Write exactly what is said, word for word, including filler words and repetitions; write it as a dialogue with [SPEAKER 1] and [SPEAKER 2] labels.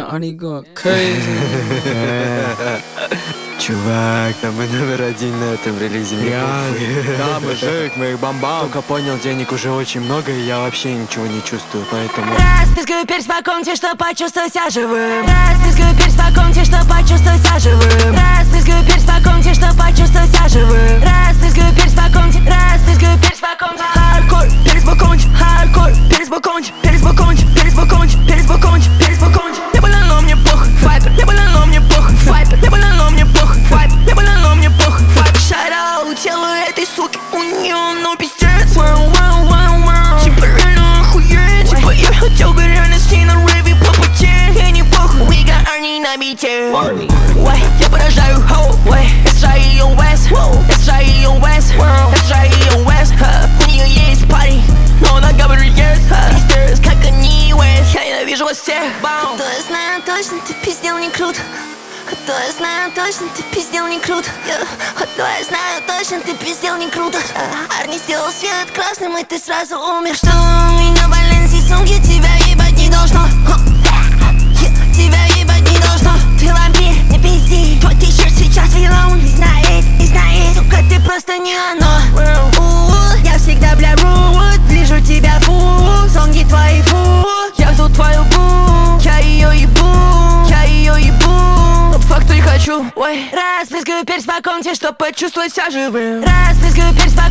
[SPEAKER 1] Naughty go crazy.
[SPEAKER 2] Чувак, там мы номер один на этом релизе.
[SPEAKER 1] Да, мужик, мы их бомбам.
[SPEAKER 2] Только понял, денег уже очень много, и я вообще ничего не чувствую, поэтому...
[SPEAKER 3] Распискаю перс по комнате, чтоб почувствовать себя живым. Распискаю перс по комнате, чтоб почувствовать себя живым. Распискаю перс по комнате, чтоб почувствовать себя живым. Распискаю перс по комнате, распискаю перс по комнате. Хардкор, перс по комнате, хардкор, перс по комнате, перс по комнате, перс по комнате, перс по комнате, перс по комнате. Не больно, но мне похуй, вайпер, не больно, но мне похуй, вайпер, не больно, но мне похуй, вайпер, не больно, но мне похуй, вайпер. Шарау телу этой суки, у неё ну пиздец. Вау, вау, вау, вау. Типа реально охуеть. Типа я хотел бы реально с ней на рэве попотеть. Ей не похуй, we got Arnie на бите. Ой, я поражаю, хоу, ой. Это же ее West, это же ее West, это же ее West. У неё есть парень, но она говорит yes. Пиздец, как они West. Я ненавижу вас всех.
[SPEAKER 4] То я знаю точно, ты пиздел не круто. То я знаю точно, ты пиздел не круто. То я знаю точно, ты пиздел не круто. Арни сделал свет красным, и ты сразу умер. Что у меня в Валенсии сумки, тебя ебать не должно. Тебя ебать не должно. Ты лампи, не пизди. Твой тишерт сейчас вилон. Не знает, не знает. Сука, ты просто не оно. Я всегда бля рут. Ближу тебя фу. Сонги твои фу. Я жду твою бу. Я ее ебу. Я ее ебу.
[SPEAKER 3] Факту не хочу.
[SPEAKER 4] Ой,
[SPEAKER 3] распискаю перс по комнате, чтоб почувствовать себя живым. Распискаю перс по